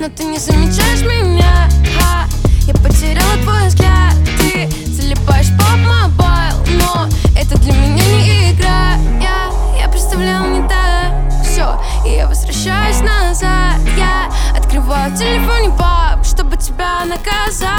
но ты не замечаешь меня. Я потеряла твой взгляд. Ты залипаешь в PUBG Mobile, но это для меня не игра. Я представлял не так все, и я возвращаюсь назад. Я открываю в телефоне пап, чтобы тебя наказать.